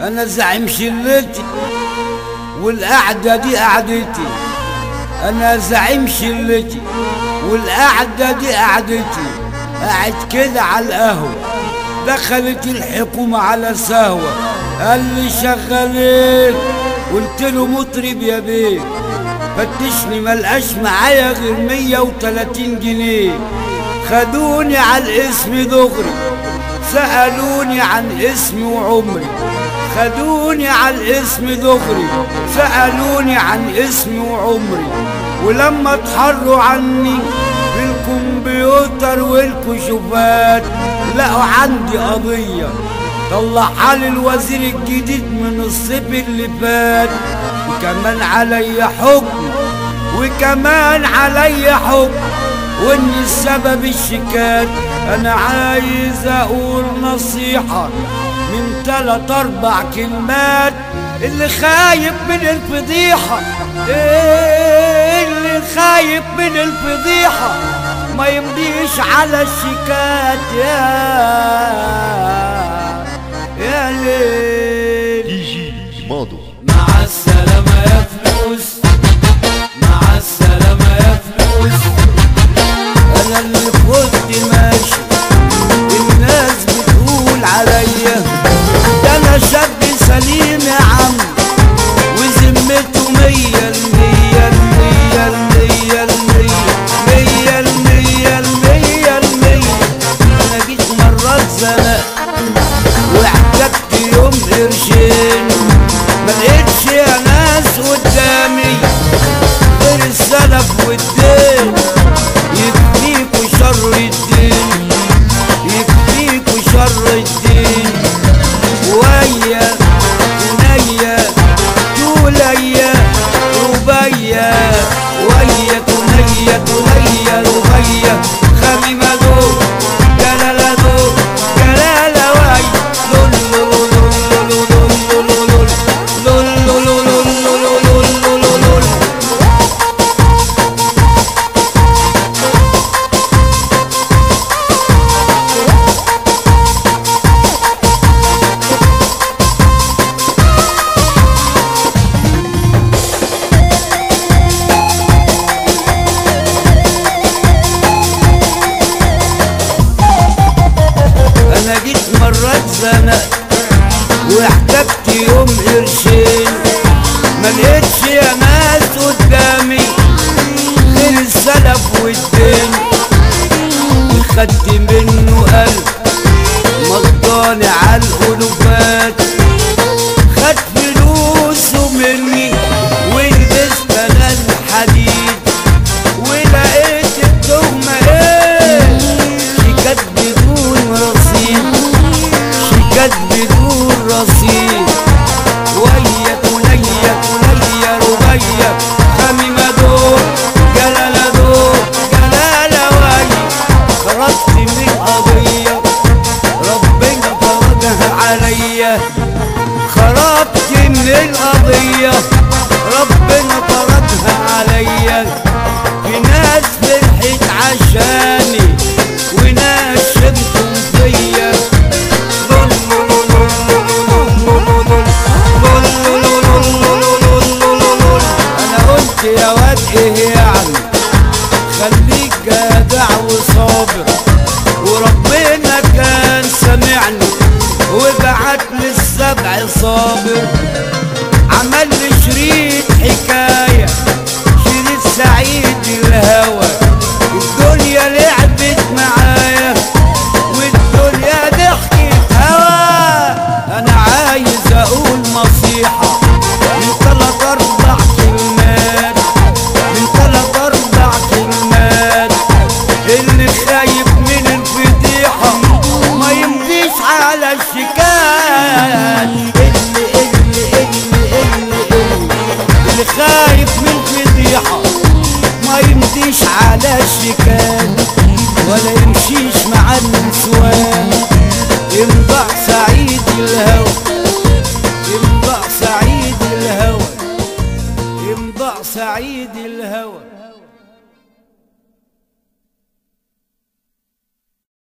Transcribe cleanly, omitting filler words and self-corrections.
انا زعيم شلتي والقعدة دي قعدتي. انا زعيم شلتي والقعدة دي قعدتي. قاعد كده على القهوة، دخلت الحكومة على سهوة، قال لي شغالين، قلت له مطرب يا بيه، فتشني ملقاش معايا غير 130 جنيه. خدوني على الاسم دغري، سألوني عن اسمي وعمري. خدوني على الاسم دغري، سألوني عن اسمي وعمري. ولما اتحروا عني بالكمبيوتر والكشوفات لقوا عندي قضية، طلعها لي الوزير الجديد من الصيف اللي فات. وكمان عليا حكم، وكمان عليا حكم، وان السبب الشيكات. انا عايز اقول نصيحة من 3 4 كلمات. اللي خايف من الفضيحة، اللي خايف من الفضيحة ما يمضيش على الشيكات. يا ليل دي جي ماضو. مع السلامة يا فلوس، مع السلامة يا فلوس. انا اللي كنت ماشي الناس بتقول عليا ده انا شاب سليم يا عم، وذمته 100%. انا جيت مرات زنقت واحتجت يوم قرشين، ملقتش يا ناس قدامي غير السلف والدين. يكفيكوا شر الدين، يكفيكوا شر الدين. ويا ونيا توليا ربيا، ويا تنيا تنيا ربيا. خميمة دو جلالة دو جلالة وي لول لول لول لول لول لول لول لول. انا جيت مرات زنقت واحتجت يوم قرشين، ملقتش يا ناس قدامي غير السلف والدين. خدت منه قلب مضاني عالألوفات، خد فلوسه مني ولبست انا الحديد. ولقيت التهمة ايه؟ شيكات بدون رصيد، شيكات بدون رصيد. ويا تنيا تنيا ربيا. خميمة دور جلالة دور جلالة وي. خرجت من قضية ربنا فرجها عليا، خرجت من القضية ربنا فرجها عليا. في ناس فرحت عشاني وناس شمتم فيا. انا قلت يا واد ايه يعني، خليك جدع وصابر. وربنا كان سمعني وبعت لي ال7 صابر. عمل لي شريط حكاية، شريط سعيد الهوى. الدنيا لعبت معايا والدنيا ضحكت هوا. انا عايز اقول نصيحة من 3 4 كلمات، من 3 4 كلمات. اللي خايف من الفضيحة ما يمضيش على الشيكات. اللي خايف من الفضيحة ما يمضيش على الشيكات، ولا يمشيش مع النسوان. يمضع سعيد الهوى، يمضع سعيد الهوى، يمضع سعيد الهوى.